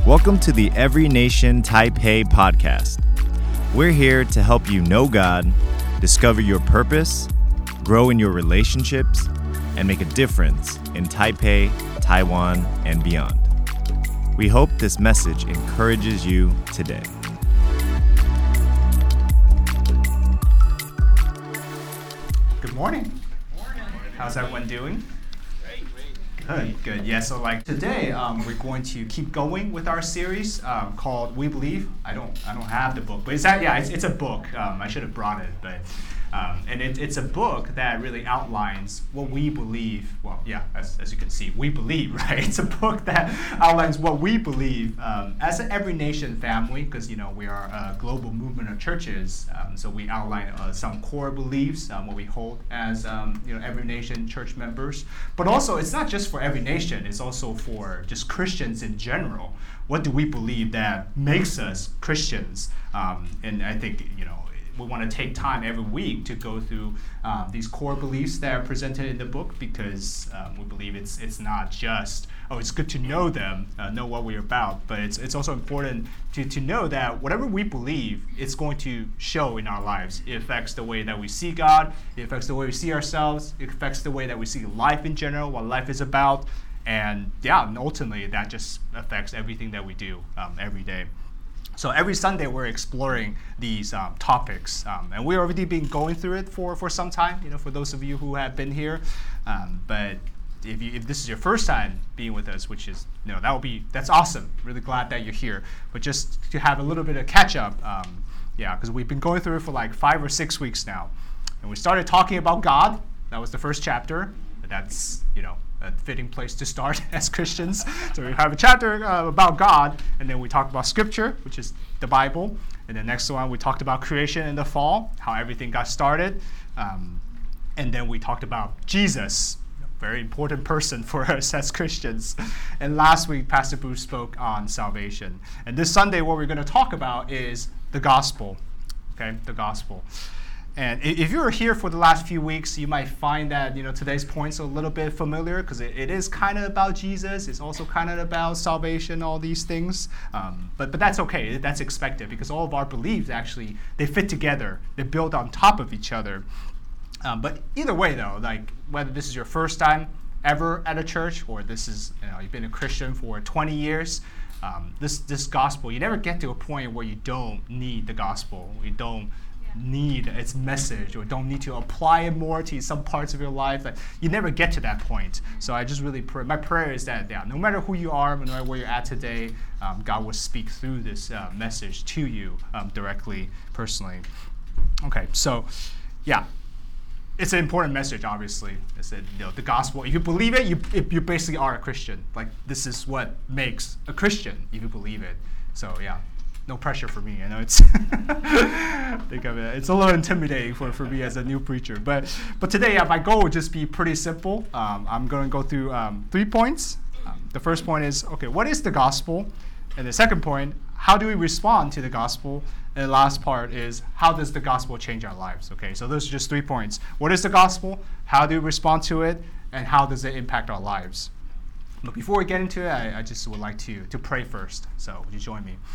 Welcome to the Every Nation Taipei podcast. We're here to help you know God, discover your purpose, grow in your relationships, and make a difference in Taipei, Taiwan, and beyond. We hope this message encourages you today. Good morning. How's everyone doing? Good. Yeah, so today we're going to keep going with our series called We Believe. I don't have the book, but it's a book. I should have brought it, but and it's a book that really outlines what we believe. Well, yeah, as you can see, we believe, right? It's a book that outlines what we believe as an Every Nation family, because we are a global movement of churches. So we outline some core beliefs, what we hold as Every Nation church members. But also, it's not just for Every Nation; it's also for just Christians in general. What do we believe that makes us Christians? And I think we want to take time every week to go through these core beliefs that are presented in the book, because we believe it's not just, it's good to know them, know what we're about, but it's also important to know that whatever we believe, it's going to show in our lives. It affects the way that we see God, it affects the way we see ourselves, it affects the way that we see life in general, what life is about, and ultimately that just affects everything that we do every day. So every Sunday we're exploring these topics, and we've already been going through it for some time. For those of you who have been here, but if this is your first time being with us, which is that's awesome. Really glad that you're here. But just to have a little bit of catch up, because we've been going through it for like 5 or 6 weeks now, and we started talking about God. That was the first chapter. That's a fitting place to start as Christians. So we have a chapter about God, and then we talked about Scripture, which is the Bible, and the next one we talked about creation and the fall, how everything got started, and then we talked about Jesus, a very important person for us as Christians. And last week, Pastor Bruce spoke on salvation. And this Sunday, what we're going to talk about is the gospel. Okay, the gospel. And if you were here for the last few weeks, you might find that today's points are a little bit familiar, because it is kind of about Jesus. It's also kind of about salvation, all these things. But that's okay. That's expected, because all of our beliefs actually, they fit together. They build on top of each other. But either way, though, whether this is your first time ever at a church, or this is you've been a Christian for 20 years, this gospel, you never get to a point where you don't need the gospel. You don't need its message, or don't need to apply it more to some parts of your life. You never get to that point. So I just really pray. My prayer is that no matter who you are, no matter where you're at today, God will speak through this message to you directly, personally. Okay, so it's an important message. Obviously, it's that the gospel. If you believe it, you basically are a Christian. This is what makes a Christian, if you believe it. So no pressure for me. I know it's think of it. It's a little intimidating for me as a new preacher. But today, my goal would just be pretty simple. I'm going to go through 3 points. The first point is, what is the gospel? And the second point, how do we respond to the gospel? And the last part is, how does the gospel change our lives? Okay, so those are just 3 points. What is the gospel? How do we respond to it? And how does it impact our lives? But before we get into it, I just would like to pray first. So would you join me?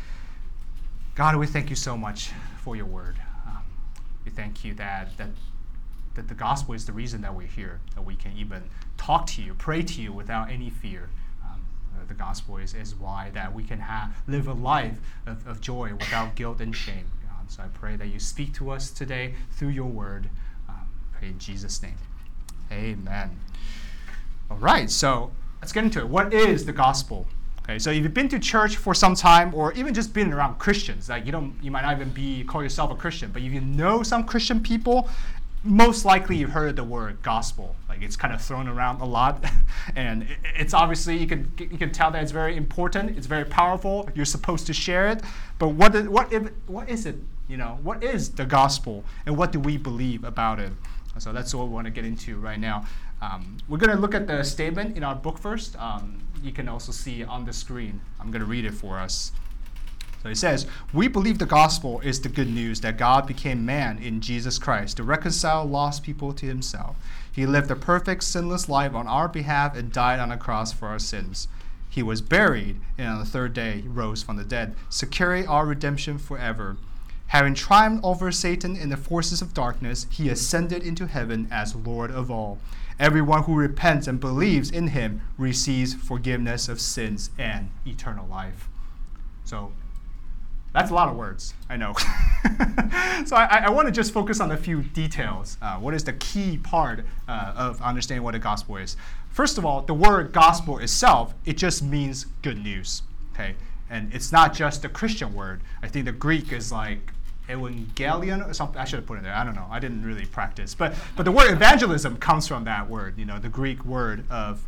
God, we thank you so much for your word. We thank you that the gospel is the reason that we're here, that we can even talk to you, pray to you without any fear. The gospel is why that we can live a life of joy without guilt and shame. So I pray that you speak to us today through your word. Pray in Jesus' name. Amen. All right, so let's get into it. What is the gospel? Okay, so if you've been to church for some time, or even just been around Christians, you might not even call yourself a Christian, but if you know some Christian people, most likely you've heard the word gospel. It's kind of thrown around a lot, and it's obviously you can tell that it's very important. It's very powerful. You're supposed to share it. But what is it? What is the gospel, and what do we believe about it? So that's what we want to get into right now. We're going to look at the statement in our book first. You can also see on the screen. I'm going to read it for us. So it says, "We believe the gospel is the good news that God became man in Jesus Christ to reconcile lost people to himself. He lived a perfect, sinless life on our behalf and died on a cross for our sins. He was buried, and on the third day he rose from the dead, securing our redemption forever. Having triumphed over Satan and the forces of darkness, he ascended into heaven as Lord of all. Everyone who repents and believes in him receives forgiveness of sins and eternal life. So that's a lot of words, I know. So I want to just focus on a few details. What is the key part of understanding what a gospel is? First of all, the word gospel itself, it just means good news. Okay, and it's not just a Christian word. I think the Greek is like evangelion or something. I should have put it there. I don't know. I didn't really practice. But the word evangelism comes from that word, the Greek word of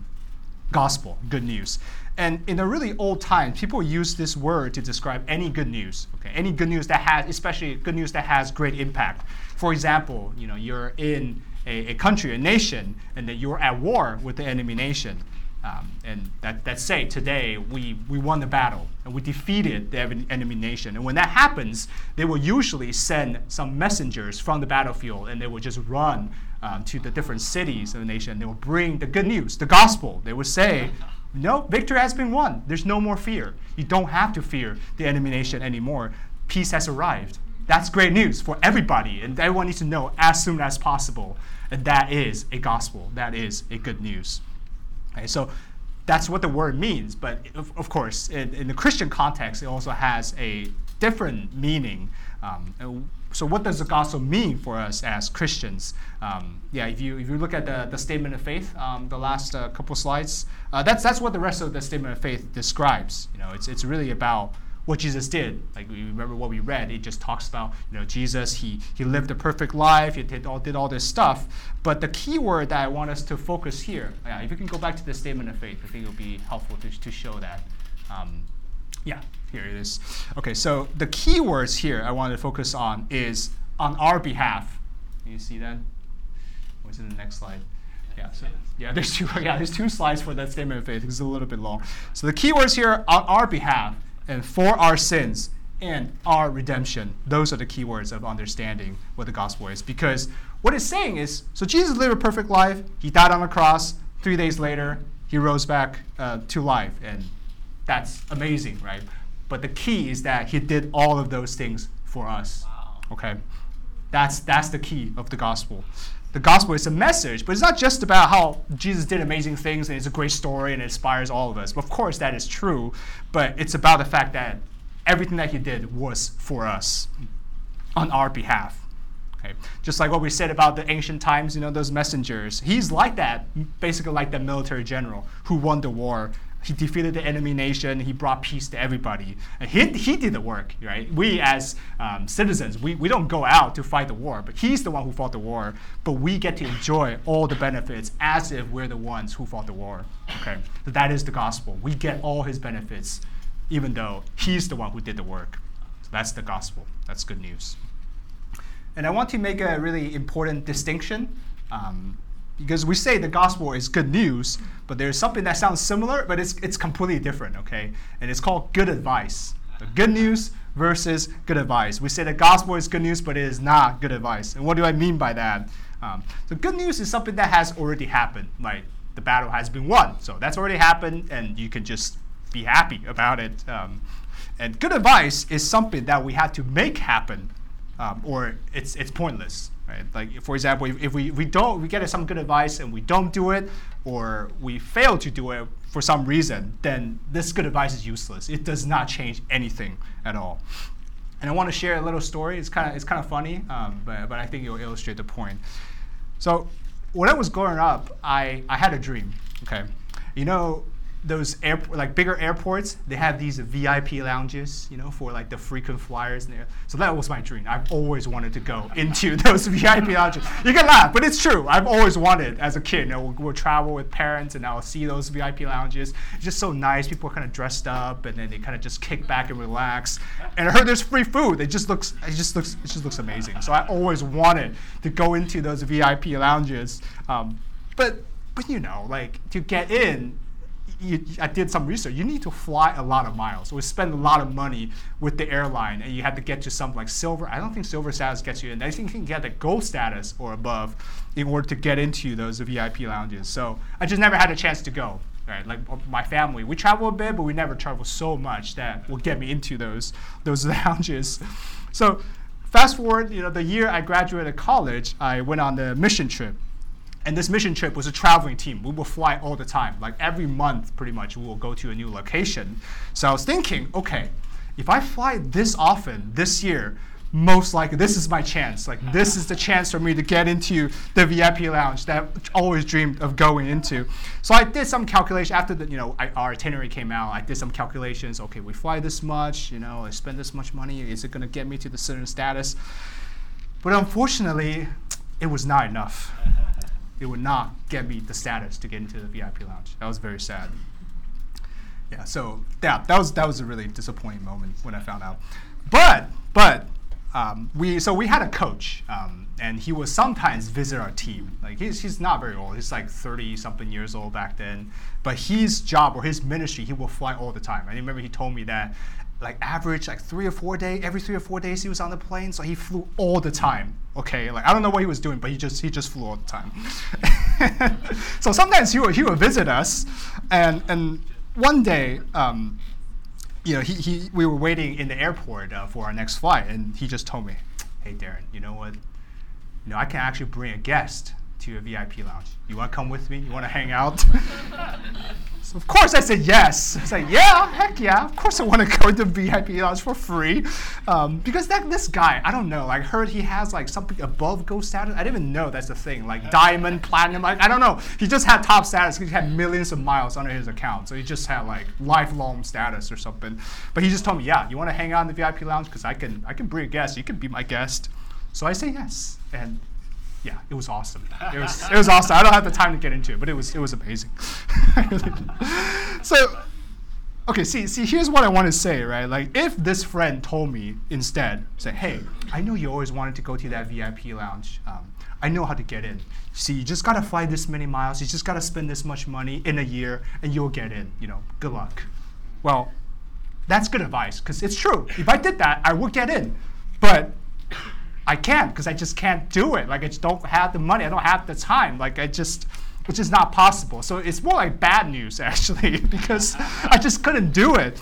gospel, good news. And in the really old times, people use this word to describe any good news. Okay, any good news that has, especially good news that has great impact. For example, you're in a country, a nation, and that you're at war with the enemy nation. And that say today we won the battle and we defeated the enemy nation. And when that happens, they will usually send some messengers from the battlefield, and they will just run to the different cities of the nation. They will bring the good news, the gospel. They will say, victory has been won. There's no more fear. You don't have to fear the enemy nation anymore. Peace has arrived. That's great news for everybody, and everyone needs to know as soon as possible. And that is a gospel. That is a good news. Okay, so that's what the word means, but of course, in the Christian context, it also has a different meaning. So what does the gospel mean for us as Christians? If you look at the statement of faith, the last couple slides, that's what the rest of the statement of faith describes. It's really about what Jesus did. Like, we remember what we read, it just talks about, Jesus, he lived a perfect life, he did all this stuff. But the key word that I want us to focus here, if you can go back to the statement of faith, I think it'll be helpful to show that. Here it is. Okay, so the key words here I want to focus on is on our behalf. Can you see that? What's in the next slide? There's two slides for that statement of faith. It's a little bit long. So the key words here, on our behalf, and for our sins and our redemption. Those are the key words of understanding what the gospel is. Because what it's saying is, so Jesus lived a perfect life. He died on the cross. 3 days later, he rose back to life. And that's amazing, right? But the key is that he did all of those things for us. Wow. Okay? That's the key of the gospel. The gospel is a message, but it's not just about how Jesus did amazing things and it's a great story and it inspires all of us. Of course, that is true, but it's about the fact that everything that he did was for us, on our behalf. Okay? Just like what we said about the ancient times, those messengers. He's like that, basically like the military general who won the war. He defeated the enemy nation. He brought peace to everybody. And he did the work, right? We as citizens, we don't go out to fight the war, but he's the one who fought the war. But we get to enjoy all the benefits as if we're the ones who fought the war. Okay, so that is the gospel. We get all his benefits, even though he's the one who did the work. So that's the gospel. That's good news. And I want to make a really important distinction. Because we say the gospel is good news, but there's something that sounds similar, but it's completely different, okay? And it's called good advice. So good news versus good advice. We say the gospel is good news, but it is not good advice. And what do I mean by that? So good news is something that has already happened. Like, the battle has been won. So that's already happened, and you can just be happy about it. And good advice is something that we have to make happen, or it's pointless. Right? Like, for example, if we get some good advice and we don't do it, or we fail to do it for some reason, then this good advice is useless. It does not change anything at all. And I want to share a little story. It's kind of funny, but I think it will illustrate the point. So when I was growing up, I had a dream. Okay, those bigger airports, they have these VIP lounges, for like the frequent flyers. So that was my dream. I've always wanted to go into those VIP lounges. You can laugh, but it's true. I've always wanted, as a kid, we'll travel with parents and I'll see those VIP lounges. It's just so nice. People are kind of dressed up and then they kind of just kick back and relax. And I heard there's free food. It just looks amazing. So I always wanted to go into those VIP lounges. But to get in, I did some research. You need to fly a lot of miles, or spend a lot of money with the airline, and you have to get to some like silver. I don't think silver status gets you in. I think you can get the gold status or above in order to get into those VIP lounges. So I just never had a chance to go. right? Like my family, we travel a bit, but we never travel so much that will get me into those lounges. So fast forward, the year I graduated college, I went on the mission trip. And this mission trip was a traveling team. We will fly all the time. Like every month, pretty much, we will go to a new location. So I was thinking, okay, if I fly this often this year, most likely this is my chance. Like this is the chance for me to get into the VIP lounge that I always dreamed of going into. So I did some calculation after our itinerary came out. I did some calculations. Okay, we fly this much. I spend this much money. Is it going to get me to the certain status? But unfortunately, it was not enough. It would not get me the status to get into the VIP lounge. That was very sad. Yeah, so that was a really disappointing moment when I found out. But we had a coach, and he would sometimes visit our team. Like he's not very old. He's like 30-something years old back then. But his job or his ministry, he will fly all the time. I remember he told me that average every 3 or 4 days he was on the plane, so he flew all the time. Okay, I don't know what he was doing, but he just flew all the time. So sometimes he would visit us, and one day, we were waiting in the airport for our next flight, and he just told me, "Hey Darren, you know what? I can actually bring a guest to a VIP lounge. You want to come with me? You want to hang out?" So of course I said yes. I said, yeah, heck yeah. Of course I want to go to VIP lounge for free. Because this guy, I don't know, I heard he has something above gold status. I didn't even know that's the thing, diamond, platinum. I don't know. He just had top status. He had millions of miles under his account. So he just had lifelong status or something. But he just told me, yeah, you want to hang out in the VIP lounge? Because I can bring a guest. You can be my guest. So I say yes. And yeah, it was awesome. It was awesome. I don't have the time to get into it, but it was amazing. So, okay, see, here's what I want to say, right? If this friend told me instead, say, hey, I know you always wanted to go to that VIP lounge. I know how to get in. See, you just gotta fly this many miles. You just gotta spend this much money in a year, and you'll get in. Good luck. Well, that's good advice because it's true. If I did that, I would get in, but I can't because I just can't do it. I just don't have the money. I don't have the time. It's just not possible. So it's more like bad news actually because I just couldn't do it.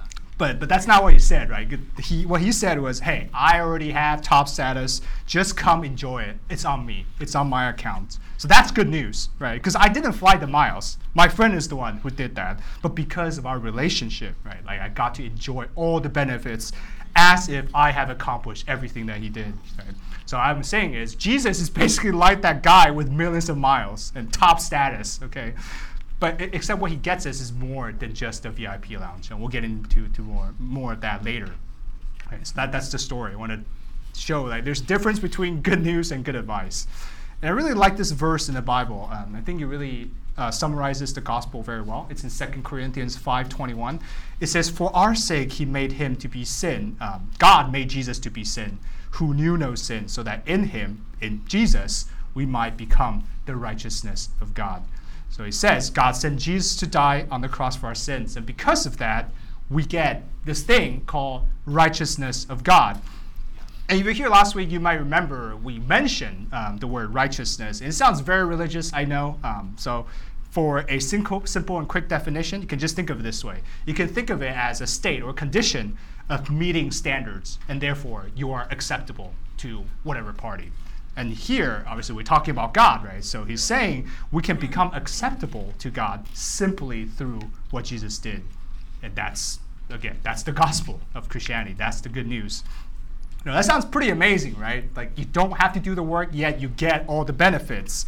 But that's not what he said, right? What he said was, hey, I already have top status. Just come enjoy it. It's on me. It's on my account. So that's good news, right? Because I didn't fly the miles. My friend is the one who did that. But because of our relationship, right? I got to enjoy all the benefits as if I have accomplished everything that he did. Right? So what I'm saying is Jesus is basically like that guy with millions of miles and top status, okay? But except what he gets us is more than just a VIP lounge, and we'll get into more of that later. Right, so that's the story. I want to show there's a difference between good news and good advice. And I really like this verse in the Bible. I think it really summarizes the gospel very well. It's in 2 Corinthians 5:21. It says, "For our sake he made him to be sin." God made Jesus to be sin, who knew no sin, so that in him, in Jesus, we might become the righteousness of God. So he says, God sent Jesus to die on the cross for our sins. And because of that, we get this thing called righteousness of God. And if you were here last week, you might remember we mentioned the word righteousness. And it sounds very religious, I know. So for a simple and quick definition, you can just think of it this way. You can think of it as a state or condition of meeting standards, and therefore you are acceptable to whatever party. And here, obviously, we're talking about God, right? So he's saying we can become acceptable to God simply through what Jesus did. And that's the gospel of Christianity. That's the good news. That sounds pretty amazing, right? You don't have to do the work, yet you get all the benefits.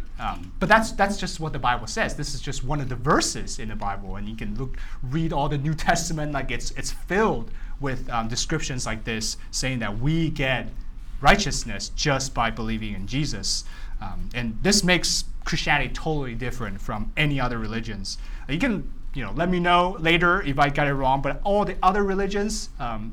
But that's just what the Bible says. This is just one of the verses in the Bible, and you can read all the New Testament. It's filled with descriptions like this, saying that we get righteousness just by believing in Jesus. And this makes Christianity totally different from any other religions. You can let me know later if I got it wrong, but all the other religions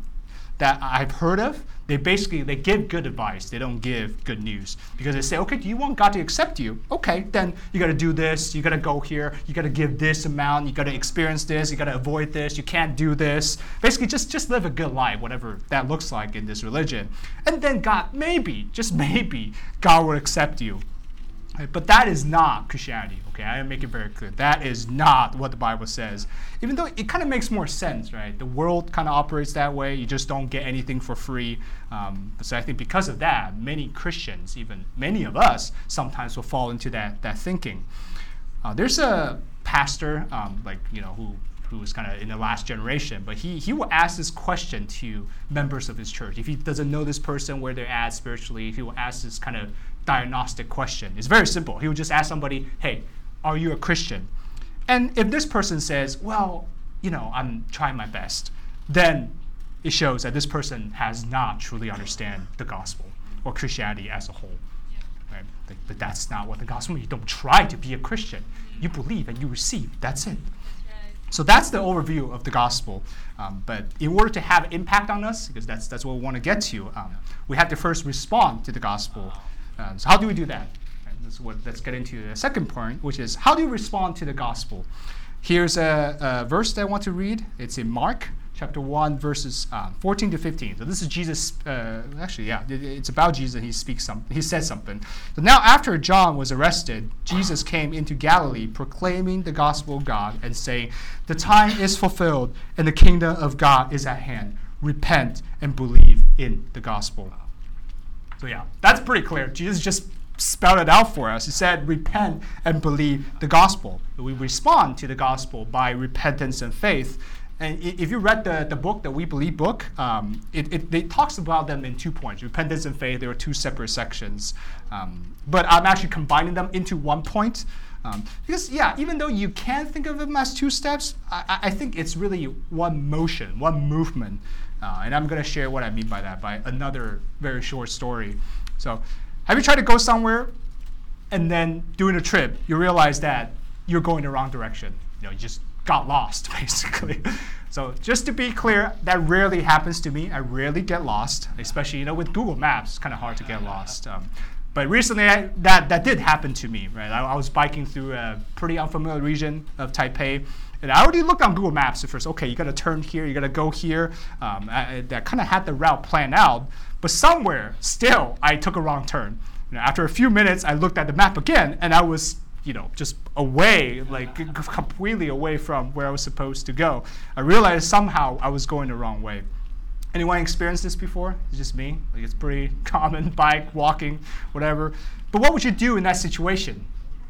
that I've heard of, they give good advice. They don't give good news because they say, okay, do you want God to accept you? Okay, then you got to do this. You got to go here. You got to give this amount. You got to experience this. You got to avoid this. You can't do this. Basically, just live a good life, whatever that looks like in this religion. And then God, maybe, just maybe, God will accept you. Right? But that is not Christianity, okay? I make it very clear. That is not what the Bible says. Even though it kind of makes more sense, right? The world kind of operates that way. You just don't get anything for free. So I think because of that, many Christians, even many of us, sometimes will fall into that thinking. There's a pastor, who was kind of in the last generation, but he will ask this question to members of his church. If he doesn't know this person, where they're at spiritually, he will ask this kind of diagnostic question. It's very simple. He would just ask somebody, hey, are you a Christian? And if this person says, well, I'm trying my best, then it shows that this person has not truly understand the gospel or Christianity as a whole. Right? But that's not what the gospel means. You don't try to be a Christian. You believe and you receive. That's it. So that's the overview of the gospel. But in order to have impact on us, because that's what we want to get to, we have to first respond to the gospel. So how do we do that? Let's get into the second point, which is how do you respond to the gospel? Here's a verse that I want to read. It's in Mark chapter 1, verses 14 to 15. So this is Jesus. It's about Jesus. He says something. So now after John was arrested, Jesus came into Galilee proclaiming the gospel of God and saying, the time is fulfilled and the kingdom of God is at hand. Repent and believe in the gospel. So that's pretty clear. Jesus just spelled it out for us. He said, repent and believe the gospel. We respond to the gospel by repentance and faith. And if you read the book, the We Believe book, it talks about them in 2 points. Repentance and faith, there are 2 separate sections. But I'm actually combining them into 1 point. Because, even though you can think of them as 2 steps, I think it's really one motion, one movement. And I'm going to share what I mean by that by another very short story. So have you tried to go somewhere and then during a trip, you realize that you're going the wrong direction? You just got lost, basically. So just to be clear, that rarely happens to me. I rarely get lost, especially with Google Maps. It's kind of hard to get lost. But recently, that did happen to me. Right, I was biking through a pretty unfamiliar region of Taipei, and I already looked on Google Maps at first. Okay, you got to turn here, you got to go here. That kind of had the route planned out, but somewhere still I took a wrong turn. After a few minutes, I looked at the map again, and I was just away, completely away from where I was supposed to go. I realized somehow I was going the wrong way. Anyone experienced this before? It's just me. It's pretty common, bike, walking, whatever. But what would you do in that situation?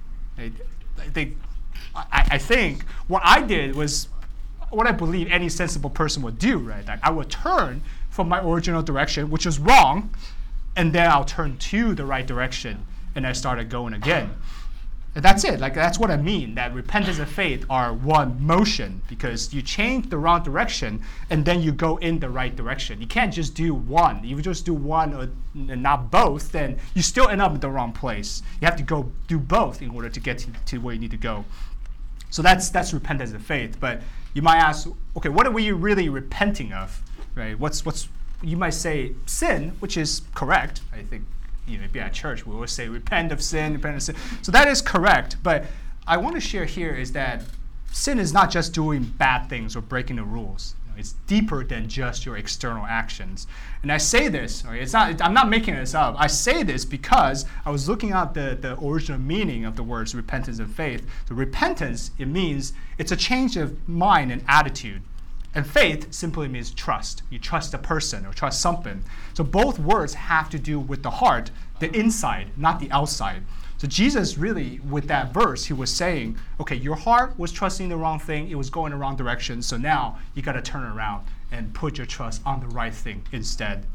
I think what I did was what I believe any sensible person would do, right? I would turn from my original direction, which was wrong, and then I'll turn to the right direction, and I started going again. And that's it. That's what I mean, that repentance and faith are one motion, because you change the wrong direction and then you go in the right direction. You can't just do one. If you just do one and not both, then you still end up in the wrong place. You have to go do both in order to get to where you need to go. So that's repentance and faith. But you might ask, okay, what are we really repenting of? Right? What's you might say sin, which is correct. I think maybe at church we always say repent of sin. So that is correct. But I want to share here is that sin is not just doing bad things or breaking the rules. It's deeper than just your external actions. And I say this, right, I'm not making this up. I say this because I was looking at the original meaning of the words repentance and faith. So repentance, it means it's a change of mind and attitude. And faith simply means trust. You trust a person or trust something. So both words have to do with the heart, the inside, not the outside. So Jesus really, with that verse, he was saying, okay, your heart was trusting the wrong thing. It was going the wrong direction. So now you got to turn around and put your trust on the right thing instead.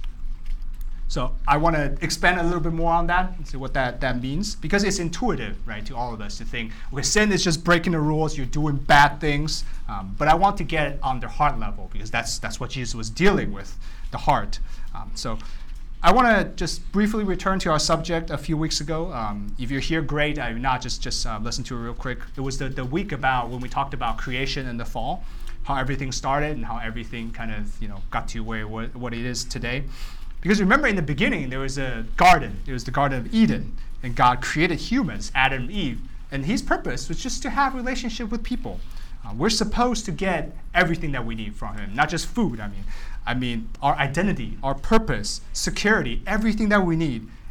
So I want to expand a little bit more on that and see what that means, because it's intuitive, right, to all of us to think, okay, sin is just breaking the rules, you're doing bad things, but I want to get it on the heart level, because that's what Jesus was dealing with, the heart. So I want to just briefly return to our subject a few weeks ago. If you're here, great. If not, just listen to it real quick. It was the week about when we talked about creation and the fall, how everything started and how everything kind of got to what it is today. Because remember, in the beginning, there was a garden. It was the Garden of Eden. And God created humans, Adam and Eve. And his purpose was just to have a relationship with people. We're supposed to get everything that we need from him, not just food. I mean, our identity, our purpose, security, everything that we need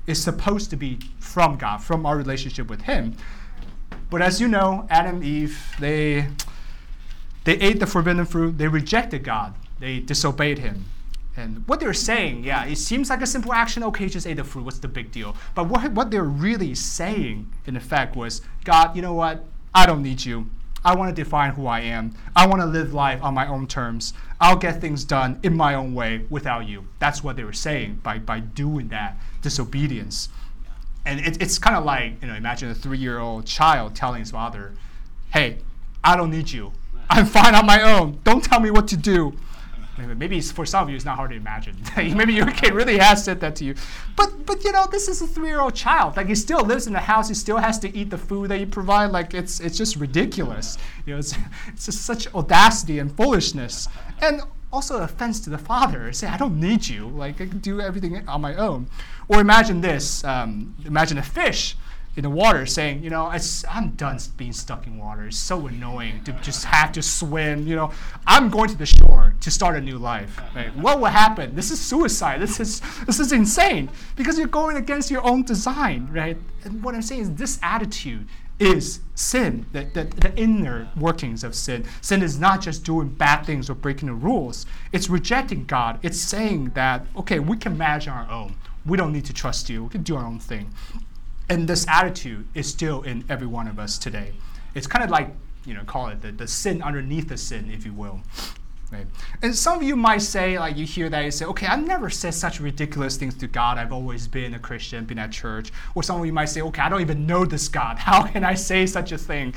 is supposed to be from God, from our relationship with him. But as you know, Adam and Eve, they ate the forbidden fruit. They rejected God. They disobeyed him. And what they're saying, it seems like a simple action. Okay, just ate the fruit. What's the big deal? But what they're really saying, in effect, was, God, you know what? I don't need you. I want to define who I am. I want to live life on my own terms. I'll get things done in my own way without you. That's what they were saying by doing that disobedience. And it's kind of like, imagine a 3-year-old child telling his father, hey, I don't need you. I'm fine on my own. Don't tell me what to do. Maybe for some of you, it's not hard to imagine. Maybe your kid really has said that to you. But this is a 3-year-old child. Like, he still lives in the house. He still has to eat the food that you provide. Like, it's just ridiculous. It's just such audacity and foolishness. And also offense to the father. Say, I don't need you. Like, I can do everything on my own. Or imagine this. Imagine a fish in the water saying, I'm done being stuck in water. It's so annoying to just have to swim. I'm going to the shore to start a new life. Right? What will happen? This is suicide. This is insane because you're going against your own design, right? And what I'm saying is this attitude is sin, the inner workings of sin. Sin is not just doing bad things or breaking the rules. It's rejecting God. It's saying that, okay, we can manage on our own. We don't need to trust you. We can do our own thing. And this attitude is still in every one of us today. It's kind of like, call it the sin underneath the sin, if you will. Right? And some of you might say, like, you hear that, you say, okay, I've never said such ridiculous things to God. I've always been a Christian, been at church. Or some of you might say, okay, I don't even know this God. How can I say such a thing?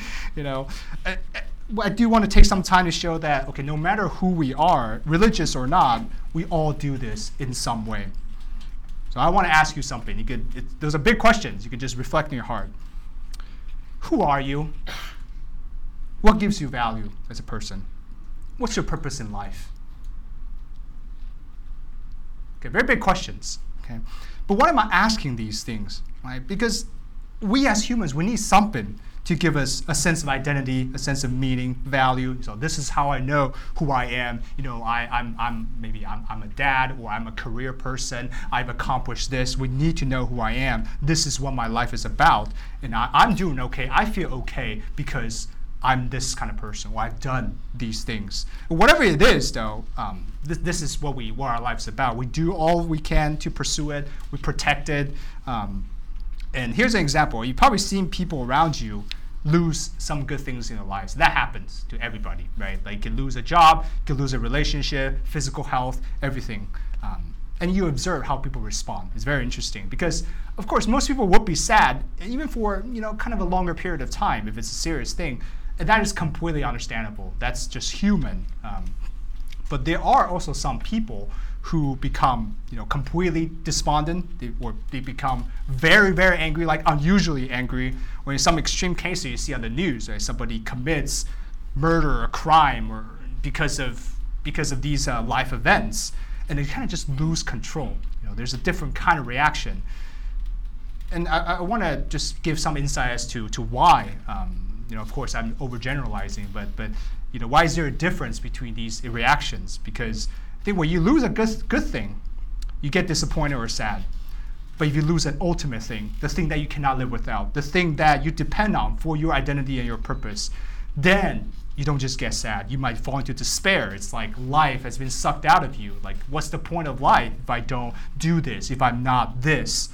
I do want to take some time to show that, okay, no matter who we are, religious or not, we all do this in some way. So I want to ask you something. Those are big questions. You could just reflect in your heart. Who are you? What gives you value as a person? What's your purpose in life? Okay, very big questions. Okay, but why am I asking these things? Right? Because we as humans, we need something to give us a sense of identity, a sense of meaning, value. So this is how I know who I am. I'm a dad, or I'm a career person. I've accomplished this. We need to know who I am. This is what my life is about. And I'm doing okay. I feel okay because I'm this kind of person, or I've done these things. Whatever it is, though, this is what our life's about. We do all we can to pursue it. We protect it. And here's an example. You've probably seen people around you lose some good things in their lives. That happens to everybody, right? Like, you can lose a job, you can lose a relationship, physical health, everything. And you observe how people respond. It's very interesting because, of course, most people would be sad, even for, kind of a longer period of time if it's a serious thing. And that is completely understandable. That's just human. But there are also some people who become, completely despondent. They become very, very angry, like unusually angry. Or in some extreme cases you see on the news, right? Somebody commits murder or crime, or because of these life events, and they kind of just lose control. There's a different kind of reaction. And I want to just give some insight as to why. Of course, I'm overgeneralizing, but why is there a difference between these reactions? Because I think when you lose a good thing, you get disappointed or sad. But if you lose an ultimate thing, the thing that you cannot live without, the thing that you depend on for your identity and your purpose, then you don't just get sad. You might fall into despair. It's like life has been sucked out of you. Like, what's the point of life if I don't do this, if I'm not this?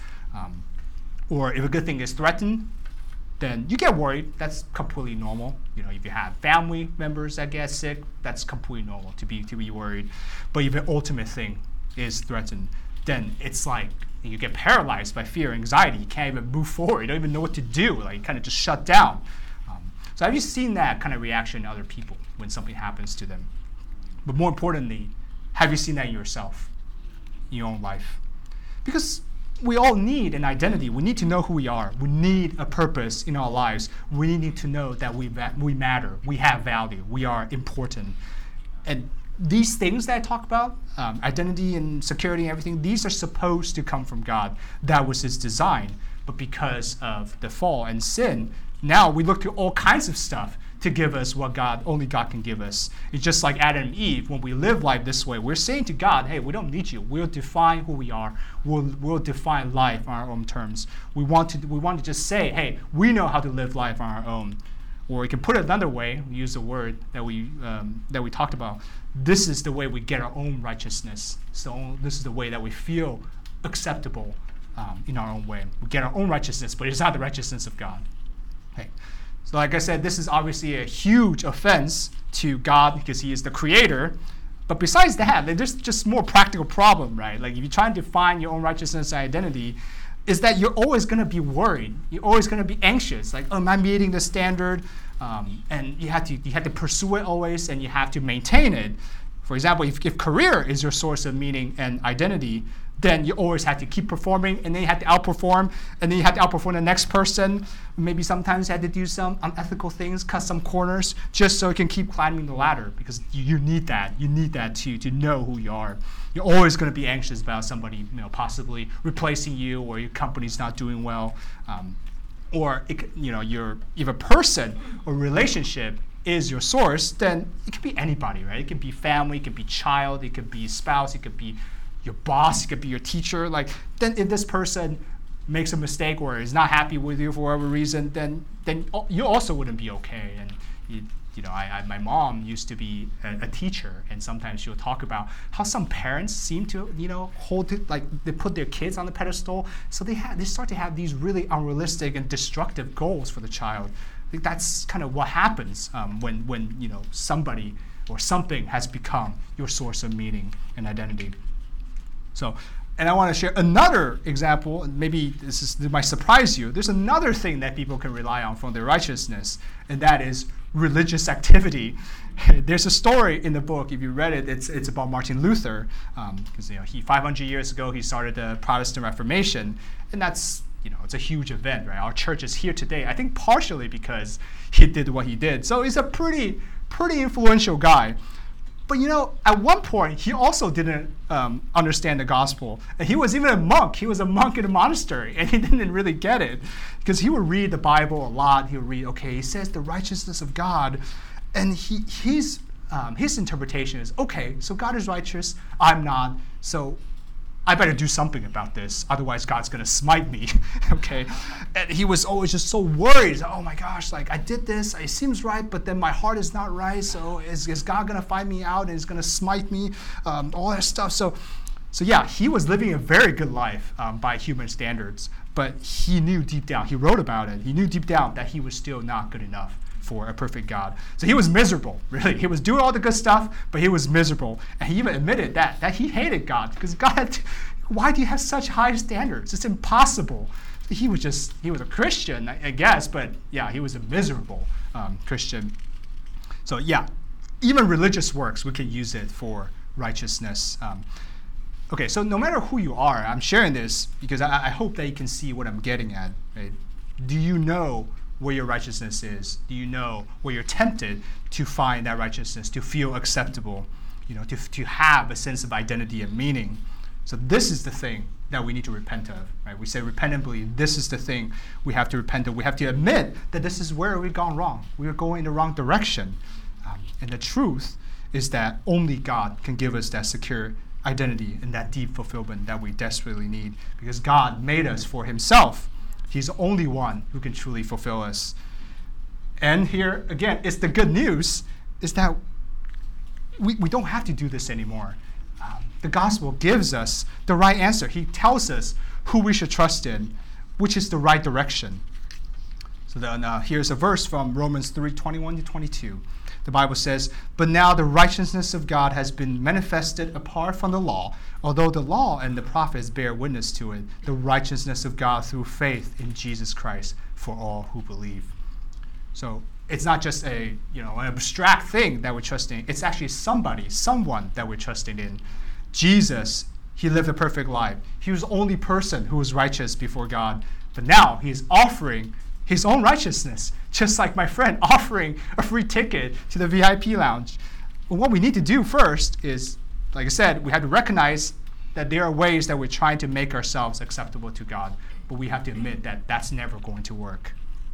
Or if a good thing is threatened, then you get worried. That's completely normal. If you have family members that get sick, that's completely normal to be worried. But if an ultimate thing is threatened, then it's like you get paralyzed by fear, anxiety. You can't even move forward. You don't even know what to do. Like, you kind of just shut down. So have you seen that kind of reaction in other people when something happens to them? But more importantly, have you seen that in yourself, in your own life? Because we all need an identity. We need to know who we are. We need a purpose in our lives. We need to know that we matter. We have value. We are important. And these things that I talk about, identity and security and everything, these are supposed to come from God. That was His design. But because of the fall and sin, now we look to all kinds of stuff to give us what only God can give us. It's just like Adam and Eve. When we live life this way, we're saying to God, hey, we don't need you. We'll define who we are. We'll define life on our own terms. We want to just say, hey, we know how to live life on our own. Or we can put it another way. We use the word that we talked about. This is the way we get our own righteousness. So this is the way that we feel acceptable in our own way. We get our own righteousness, but it's not the righteousness of God. Okay. So like I said, this is obviously a huge offense to God because he is the creator. But besides that, there's just more practical problem, right? Like if you're trying to find your own righteousness and identity, is that you're always going to be worried. You're always going to be anxious. Like, am I meeting the standard? And you have to pursue it always, and you have to maintain it. For example, if career is your source of meaning and identity, then you always have to keep performing, and then you have to outperform, and then you have to outperform the next person. Maybe sometimes you have to do some unethical things, cut some corners, just so you can keep climbing the ladder, because you need that. You need that to know who you are. You're always going to be anxious about somebody, possibly replacing you, or your company's not doing well, or if a person or relationship is your source, then it could be anybody, right? It could be family, it could be child, it could be spouse, it could be your boss, it could be your teacher. Like, then if this person makes a mistake or is not happy with you for whatever reason, then you also wouldn't be okay. And my mom used to be a teacher, and sometimes she'll talk about how some parents seem to hold it, like they put their kids on the pedestal, so they start to have these really unrealistic and destructive goals for the child. I think that's kind of what happens when somebody or something has become your source of meaning and identity. So, and I want to share another example, and maybe this might surprise you. There's another thing that people can rely on for their righteousness, and that is religious activity. There's a story in the book, if you read it, it's about Martin Luther, because 500 years ago he started the Protestant Reformation, and that's it's a huge event, right? Our church is here today, I think partially because he did what he did. So he's a pretty influential guy. But at one point, he also didn't understand the gospel. And he was even a monk. He was a monk in a monastery, and he didn't really get it. Because he would read the Bible a lot. He would read, he says the righteousness of God. And his interpretation is, so God is righteous, I'm not, so I better do something about this, otherwise God's going to smite me, okay? And he was always just so worried. Oh my gosh, like I did this, it seems right, but then my heart is not right, so is God going to find me out and is going to smite me, all that stuff. So yeah, he was living a very good life by human standards, but he knew deep down, he wrote about it, he knew deep down that he was still not good enough for a perfect God. So he was miserable, really. He was doing all the good stuff, but he was miserable. And he even admitted that he hated God, because God, why do you have such high standards? It's impossible. He was a Christian, I guess, but yeah, he was a miserable Christian. So yeah, even religious works, we can use it for righteousness. Okay, so no matter who you are, I'm sharing this because I hope that you can see what I'm getting at. Right? Do you know where your righteousness is? Do you know where you're tempted to find that righteousness, to feel acceptable, to have a sense of identity and meaning? So this is the thing that we need to repent of, right? We say repentably, this is the thing we have to repent of. We have to admit that this is where we've gone wrong. We are going in the wrong direction. And the truth is that only God can give us that secure identity and that deep fulfillment that we desperately need, because God made us for himself. He's the only one who can truly fulfill us. And here, again, it's the good news, is that we don't have to do this anymore. The gospel gives us the right answer. He tells us who we should trust in, which is the right direction. So then here's a verse from Romans 3:21-22. The Bible says, "But now the righteousness of God has been manifested apart from the law, although the law and the prophets bear witness to it, the righteousness of God through faith in Jesus Christ for all who believe." So it's not just an abstract thing that we're trusting. It's actually someone that we're trusting in. Jesus, he lived a perfect life. He was the only person who was righteous before God. But now he's offering his own righteousness, just like my friend offering a free ticket to the VIP lounge. But what we need to do first is, like I said, we have to recognize that there are ways that we're trying to make ourselves acceptable to God, but we have to admit that that's never going to work.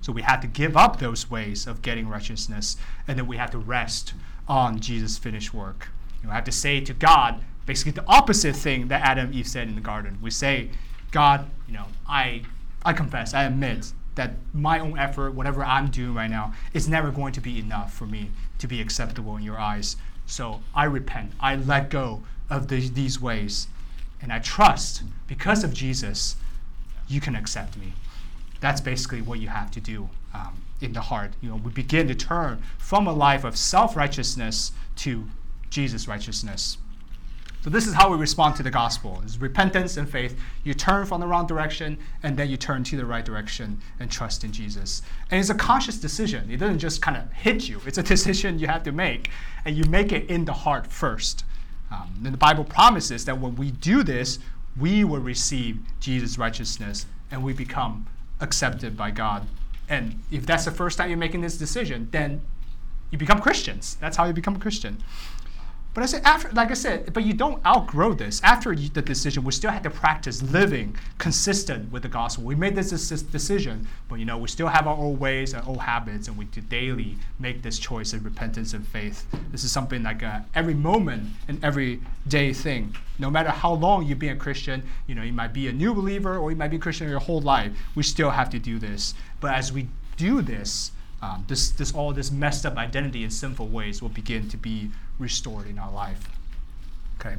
So we have to give up those ways of getting righteousness, and then we have to rest on Jesus' finished work. I have to say to God basically the opposite thing that Adam and Eve said in the garden. We say, God, I confess, I admit that my own effort, whatever I'm doing right now, is never going to be enough for me to be acceptable in your eyes. So I repent. I let go of these ways. And I trust, because of Jesus, you can accept me. That's basically what you have to do in the heart. We begin to turn from a life of self-righteousness to Jesus' righteousness. So this is how we respond to the gospel. It's repentance and faith. You turn from the wrong direction, and then you turn to the right direction and trust in Jesus. And it's a conscious decision. It doesn't just kind of hit you. It's a decision you have to make, and you make it in the heart first. And the Bible promises that when we do this, we will receive Jesus' righteousness, and we become accepted by God. And if that's the first time you're making this decision, then you become Christians. That's how you become a Christian. But but you don't outgrow this. After the decision, we still have to practice living consistent with the gospel. We made this decision, but we still have our old ways and old habits, and we do daily make this choice of repentance and faith. This is something like every moment and every day thing. No matter how long you've been a Christian, you might be a new believer or you might be a Christian your whole life. We still have to do this. But as we do this, all this messed up identity in sinful ways will begin to be restored in our life. Okay.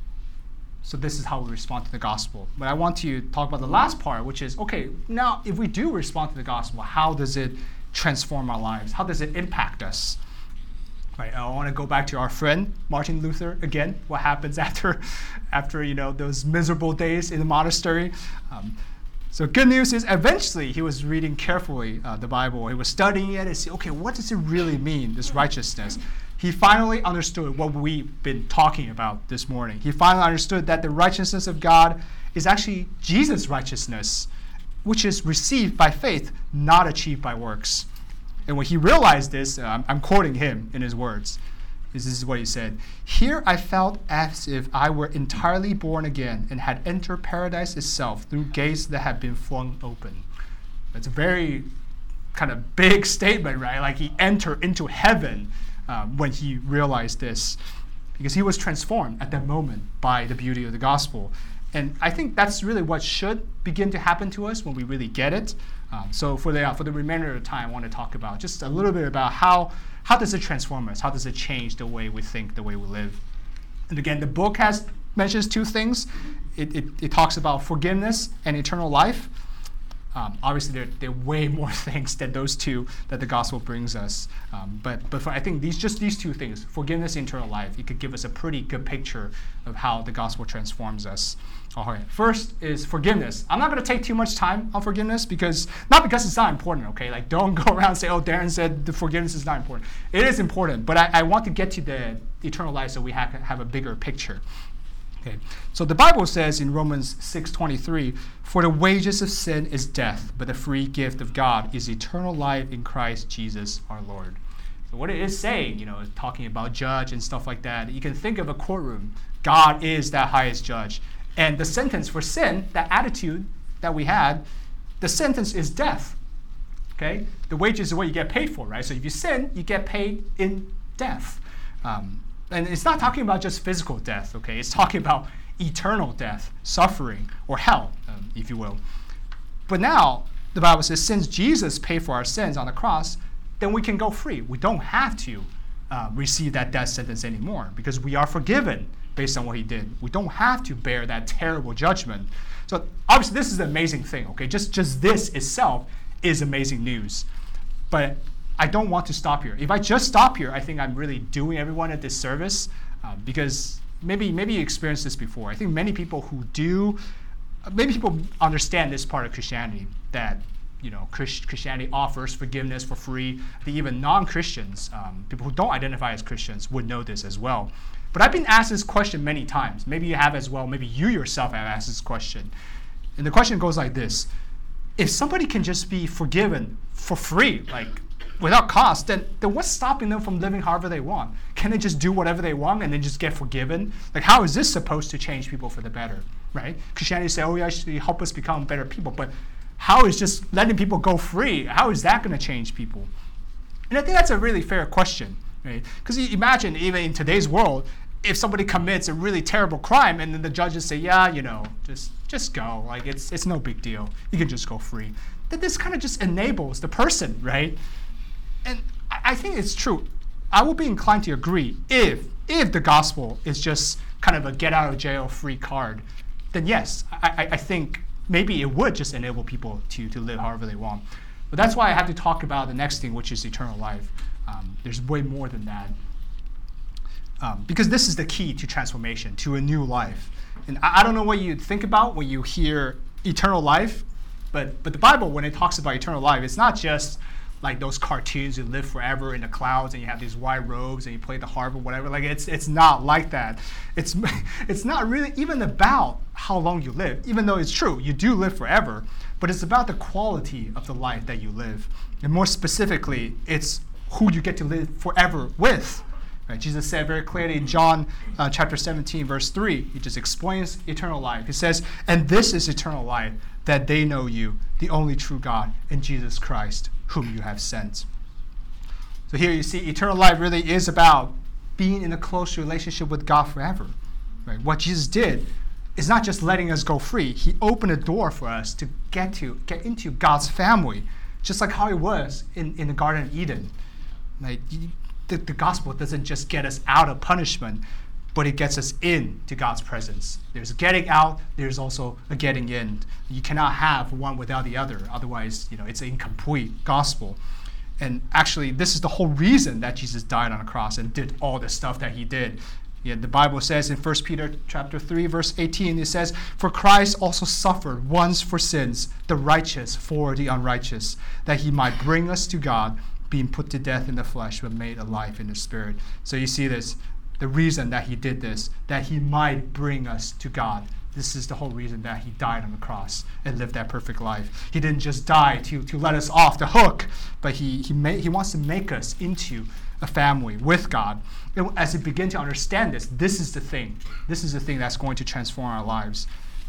So this is how we respond to the gospel. But I want to talk about the last part, which is, okay, now if we do respond to the gospel, how does it transform our lives? How does it impact us? Right. I want to go back to our friend Martin Luther again. What happens after those miserable days in the monastery? So good news is eventually he was reading carefully the Bible. He was studying it and see, okay, what does it really mean, this righteousness? He finally understood what we've been talking about this morning. He finally understood that the righteousness of God is actually Jesus' righteousness, which is received by faith, not achieved by works. And when he realized this, I'm quoting him in his words. This is what he said. Here I felt as if I were entirely born again and had entered paradise itself through gates that had been flung open. That's a very kind of big statement, right? Like he entered into heaven when he realized this, because he was transformed at that moment by the beauty of the gospel. And I think that's really what should begin to happen to us when we really get it. So for the remainder of the time, I want to talk about just a little bit about how does it transform us? How does it change the way we think, the way we live? And again, the book mentions two things. It talks about forgiveness and eternal life. Obviously, there are way more things than those two that the gospel brings us. But I think these two things, forgiveness and eternal life, it could give us a pretty good picture of how the gospel transforms us. All right. First is forgiveness. I'm not going to take too much time on forgiveness not because it's not important, okay? Like, don't go around and say, oh, Darren said the forgiveness is not important. It is important, but I want to get to the eternal life so we have a bigger picture. Okay. So the Bible says in Romans 6:23, for the wages of sin is death, but the free gift of God is eternal life in Christ Jesus our Lord. So what it is saying, talking about judge and stuff like that, you can think of a courtroom. God is that highest judge. And the sentence for sin, that attitude that we had, the sentence is death. Okay? The wages is what you get paid for, right? So if you sin, you get paid in death. And it's not talking about just physical death, okay? It's talking about eternal death, suffering, or hell, if you will. But now, the Bible says, since Jesus paid for our sins on the cross, then we can go free. We don't have to receive that death sentence anymore because we are forgiven based on what he did. We don't have to bear that terrible judgment. So obviously, this is an amazing thing, okay? Just this itself is amazing news. But I don't want to stop here. If I just stop here, I think I'm really doing everyone a disservice because maybe you experienced this before. I think many people understand this part of Christianity, that Christianity offers forgiveness for free. I think even non-Christians, people who don't identify as Christians, would know this as well. But I've been asked this question many times. Maybe you have as well. Maybe you yourself have asked this question. And the question goes like this. If somebody can just be forgiven for free, like without cost, then what's stopping them from living however they want? Can they just do whatever they want and then just get forgiven? Like, how is this supposed to change people for the better, right? Christianity say, oh, you actually help us become better people. But how is just letting people go free, how is that going to change people? And I think that's a really fair question, right? Because you imagine, even in today's world, if somebody commits a really terrible crime and then the judges say, yeah, just go, like it's no big deal, you can just go free, then this kind of just enables the person, right? And I think it's true. I would be inclined to agree if the gospel is just kind of a get out of jail free card, then yes, I think maybe it would just enable people to live however they want. But that's why I have to talk about the next thing, which is eternal life. There's way more than that. Because this is the key to transformation, to a new life. And I don't know what you think about when you hear eternal life, but the Bible, when it talks about eternal life, it's not just like those cartoons you live forever in the clouds and you have these white robes and you play the harp or whatever. Like it's not like that. It's not really even about how long you live, even though it's true, you do live forever, but it's about the quality of the life that you live. And more specifically, it's who you get to live forever with. Right? Jesus said very clearly in John chapter 17, verse 3, he just explains eternal life. He says, and this is eternal life, that they know you, the only true God, and Jesus Christ, whom you have sent. So here you see eternal life really is about being in a close relationship with God forever. Right? What Jesus did is not just letting us go free. He opened a door for us to get into God's family, just like how it was in the Garden of Eden. Like, the gospel doesn't just get us out of punishment, but it gets us into God's presence. There's a getting out, there's also a getting in. You cannot have one without the other. Otherwise, it's an incomplete gospel. And actually, this is the whole reason that Jesus died on the cross and did all the stuff that he did. Yeah, the Bible says in 1 Peter chapter 3, verse 18, it says, for Christ also suffered once for sins, the righteous for the unrighteous, that he might bring us to God, being put to death in the flesh, but made alive in the spirit. So you see this, the reason that he did this, that he might bring us to God. This is the whole reason that he died on the cross and lived that perfect life. He didn't just die to let us off the hook, but he wants to make us into a family with God. And as we begin to understand this is the thing. This is the thing that's going to transform our lives.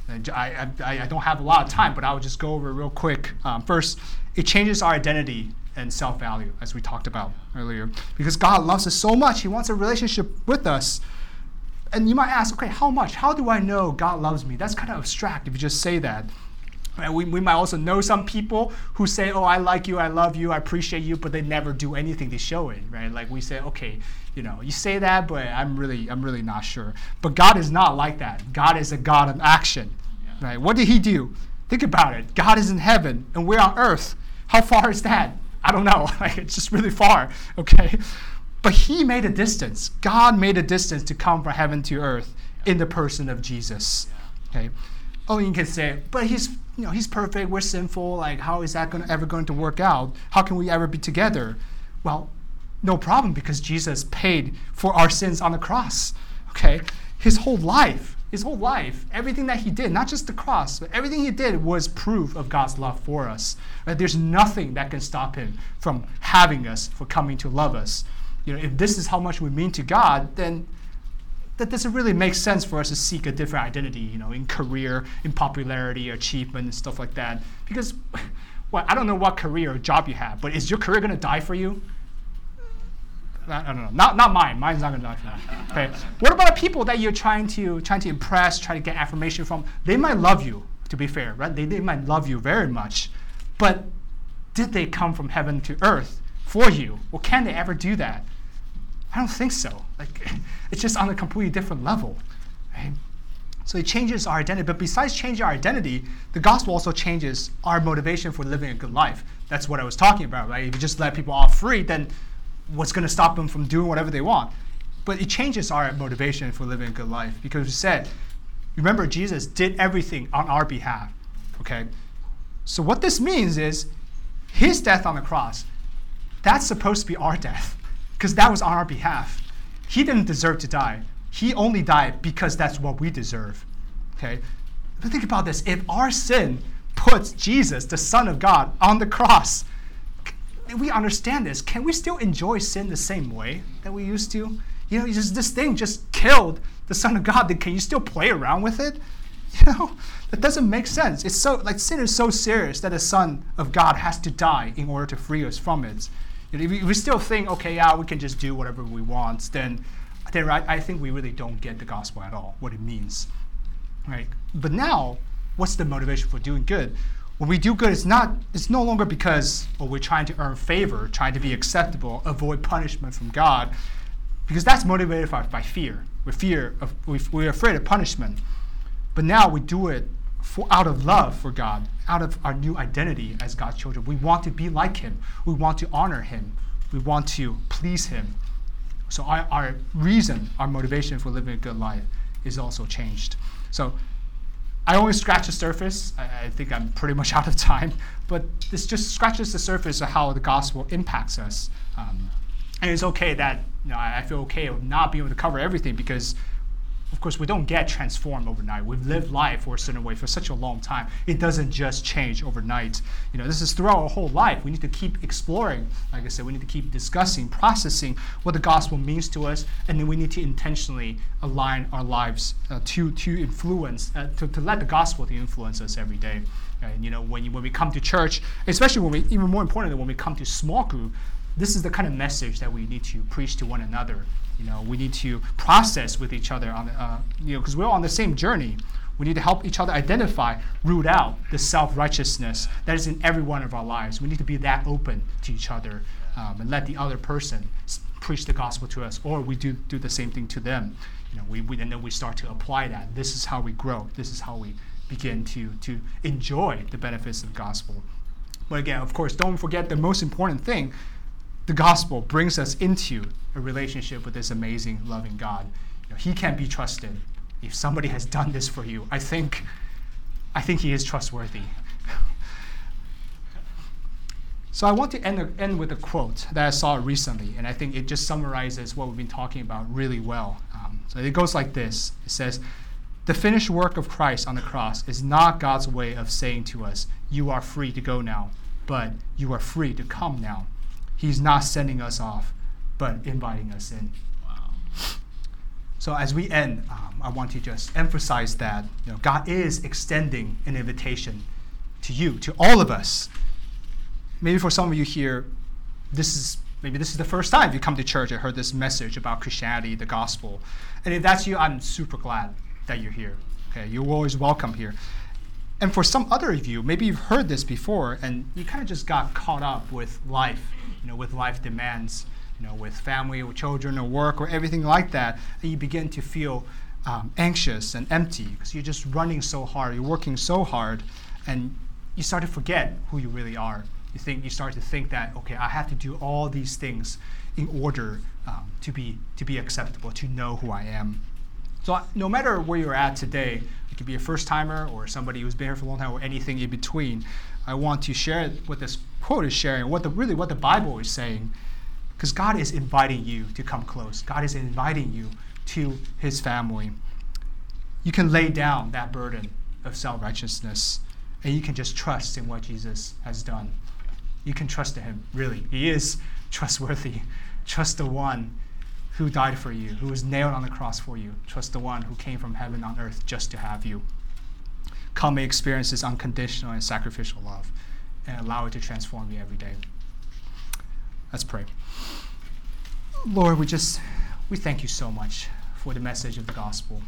I don't have a lot of time, but I'll just go over it real quick. First, it changes our identity and self-value, as we talked about earlier. Because God loves us so much, he wants a relationship with us. And you might ask, okay, how much? How do I know God loves me? That's kind of abstract if you just say that. We might also know some people who say, oh, I like you, I love you, I appreciate you, but they never do anything to show it, right? Like we say, okay, you say that, but I'm really not sure. But God is not like that. God is a God of action, right? What did he do? Think about it. God is in heaven and we're on earth. How far is that? I don't know. Like, it's just really far, okay? But he made a distance. God made a distance to come from heaven to earth in the person of Jesus, okay? Oh, you can say, but he's perfect, we're sinful, like how is that ever going to work out? How can we ever be together? Well, no problem, because Jesus paid for our sins on the cross, okay? His whole life, everything that he did, not just the cross, but everything he did was proof of God's love for us. Right? There's nothing that can stop him from having us, for coming to love us. If this is how much we mean to God, then that doesn't really make sense for us to seek a different identity, in career, in popularity, achievement, and stuff like that. Because, well, I don't know what career or job you have, but is your career going to die for you? I don't know. Not mine. Mine's not going to die for me. Okay. What about the people that you're trying to impress, try to get affirmation from? They might love you, to be fair, right? They might love you very much. But did they come from heaven to earth for you? Well, can they ever do that? I don't think so. Like, it's just on a completely different level, right? So it changes our identity. But besides changing our identity, the gospel also changes our motivation for living a good life. That's what I was talking about, right? If you just let people off free, then what's going to stop them from doing whatever they want? But it changes our motivation for living a good life. Because we said, remember, Jesus did everything on our behalf, okay? So what this means is his death on the cross, that's supposed to be our death, because that was on our behalf. He didn't deserve to die. He only died because that's what we deserve, okay? But think about this. If our sin puts Jesus, the Son of God, on the cross, we understand this. Can we still enjoy sin the same way that we used to? This thing just killed the Son of God. Can you still play around with it? That doesn't make sense. It's so, sin is so serious that the Son of God has to die in order to free us from it. If we still think, okay, we can just do whatever we want, then I think we really don't get the gospel at all, what it means. Right? But now, what's the motivation for doing good? When we do good, it's no longer because we're trying to earn favor, trying to be acceptable, avoid punishment from God, because that's motivated by fear. We're afraid of punishment. But now we do it out of love for God, out of our new identity as God's children. We want to be like Him. We want to honor Him. We want to please Him. So our reason, our motivation for living a good life is also changed. So I only scratched the surface. I think I'm pretty much out of time. But this just scratches the surface of how the gospel impacts us. And it's okay that I feel okay of not being able to cover everything because, of course, we don't get transformed overnight. We've lived life for a certain way for such a long time. It doesn't just change overnight. This is throughout our whole life. We need to keep exploring. Like I said, we need to keep discussing, processing what the gospel means to us, and then we need to intentionally align our lives to influence, to let the gospel to influence us every day. Right? When we come to church, especially even more importantly, when we come to small group, this is the kind of message that we need to preach to one another. We need to process with each other because we're on the same journey. We need to help each other identify, root out the self-righteousness that is in every one of our lives. We need to be that open to each other and let the other person preach the gospel to us, or we do the same thing to them. And then we start to apply that. This is how we grow. This is how we begin to enjoy the benefits of the gospel. But again, of course, don't forget the most important thing. The gospel brings us into a relationship with this amazing, loving God. He can be trusted. If somebody has done this for you, I think He is trustworthy. So I want to end with a quote that I saw recently, and I think it just summarizes what we've been talking about really well. So it goes like this. It says, "The finished work of Christ on the cross is not God's way of saying to us, 'You are free to go now,' but 'You are free to come now.' He's not sending us off, but inviting us in." Wow. So as we end, I want to just emphasize that God is extending an invitation to you, to all of us. Maybe for some of you here, this is the first time you come to church and heard this message about Christianity, the gospel. And if that's you, I'm super glad that you're here. Okay, you're always welcome here. And for some other of you, maybe you've heard this before and you kind of just got caught up with life, with life demands, with family or children or work or everything like that, and you begin to feel anxious and empty because you're just running so hard, you're working so hard, and you start to forget who you really are. You start to think that, okay, I have to do all these things in order to be acceptable, to know who I am. So no matter where you're at today, you could be a first-timer or somebody who's been here for a long time or anything in between, I want to share what this quote is sharing, what the Bible is saying, because God is inviting you to come close. God is inviting you to His family. You can lay down that burden of self-righteousness, and you can just trust in what Jesus has done. You can trust in Him, really. He is trustworthy. Trust the one who died for you, who was nailed on the cross for you. Trust the one who came from heaven on earth just to have you. Come and experience this unconditional and sacrificial love and allow it to transform you every day. Let's pray. Lord, we thank you so much for the message of the gospel.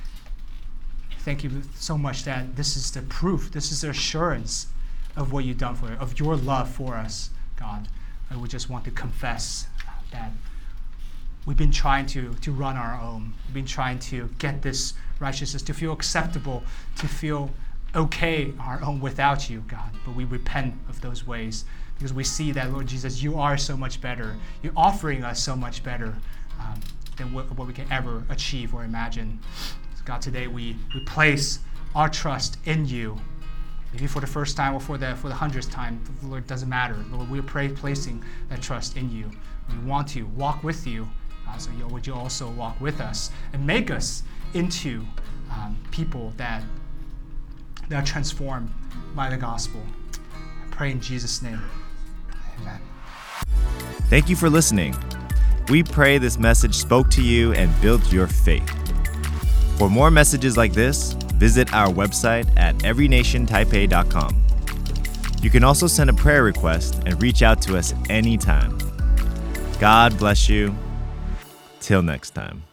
Thank you so much that this is the proof, this is the assurance of what you've done for us, of your love for us, God. And we just want to confess that we've been trying to run our own. We've been trying to get this righteousness, to feel acceptable, to feel okay our own without you, God. But we repent of those ways because we see that, Lord Jesus, you are so much better. You're offering us so much better than what we can ever achieve or imagine. So God, today we place our trust in you. Maybe for the first time or for the 100th time, Lord, it doesn't matter. Lord, we're placing that trust in you. We want to walk with you. So would you also walk with us and make us into people that are transformed by the gospel. I pray in Jesus' name. Amen. Thank you for listening. We pray this message spoke to you and built your faith. For more messages like this, visit our website at everynationtaipei.com. You can also send a prayer request and reach out to us anytime. God bless you. Till next time.